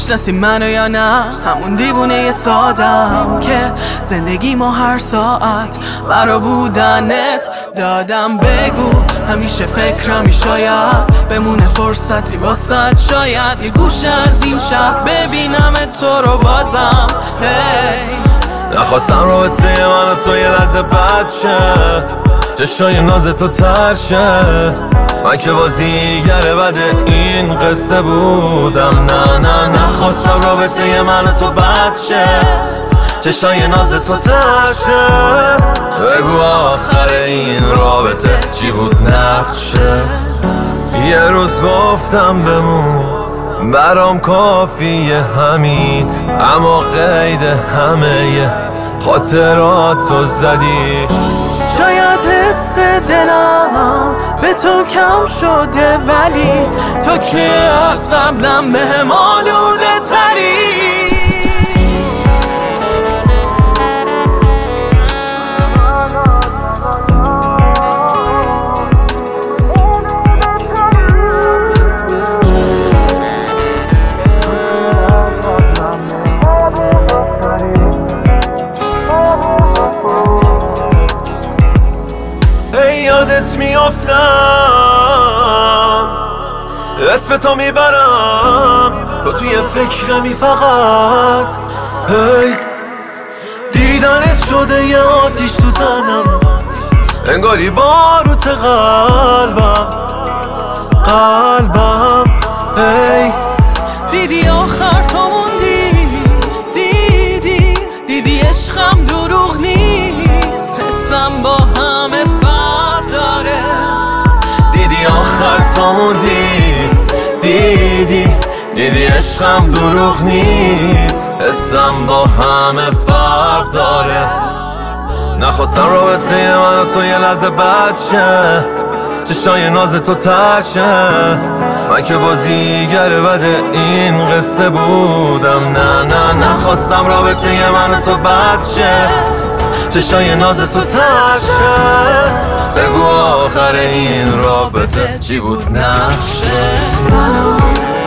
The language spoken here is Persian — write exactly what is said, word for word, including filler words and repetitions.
میشناسی منو یا نه؟ همون دیوونه سادم که زندگی ما هر ساعت برا بودنت دادم. بگو همیشه فکرمی شاید بمونه فرصتی واسد، شاید یه گوشه از این شهر ببینم تو رو بازم. hey. نخواستم رابطه من و تو یه لحظه بد شه، چشای ناز تو تر شه. من که بازیگر بد این قصه بودم. نه نه نخواستم رابطه من و تو بد شه، چشای ناز تو تر شه. بگو آخر این رابطه چی بود نقشت؟ یه روز گفتم بمون برام کافیه همین، اما قید همه خاطرات تو زدی. شاید حس دلم به تو کم شده، ولی تو که از قبلم به هم آلوده تری. یادت میافتم، اسم تو میبرم، تو توی فکرمی فقط. هی دیدنت شده یه آتیش تو تنم، انگاری باروت قلبم قلبم. هی دیدی آخر تو موندی، دیدی دیدی عشقم دروغ نیست، حسم با همه فرق داره. دیدی آخر تو موندی، دیدی دیدی عشقم دروغ نیست، حسم با همه فرق داره. نخواستم رابطه من و تو یه لحظه بد شه، چشای ناز تو تر شه. من که بازیگر بد این قصه بودم. نه نه نخواستم رابطه من و تو بد شه، چشای ناز تو تر شه. بگو آخر این رابطه چی بود نقشه؟